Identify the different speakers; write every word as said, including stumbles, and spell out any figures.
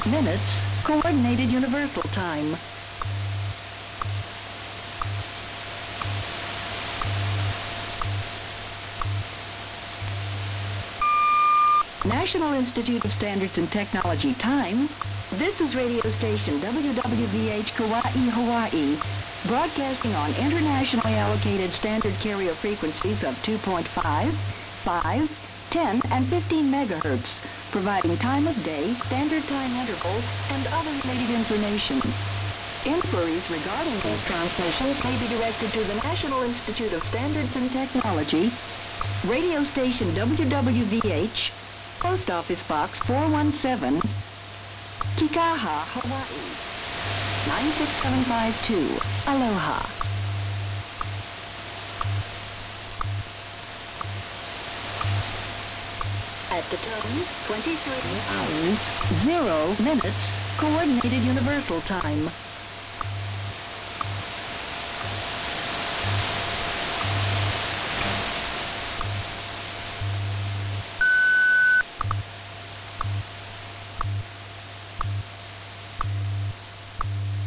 Speaker 1: minutes, Coordinated Universal Time. National Institute of Standards and Technology time. This is radio station W W V H Kauai, Hawaii, broadcasting on internationally allocated standard carrier frequencies of two point five, five, ten, and fifteen megahertz, providing time of day, standard time intervals, and other related information. Inquiries regarding these transmissions may be directed to the National Institute of Standards and Technology, radio station W W V H, Post Office Box four one seven, Kikaha, Hawaii, nine six seven five two. Aloha. At the time, twenty-three hours, zero minutes, Coordinated Universal Time.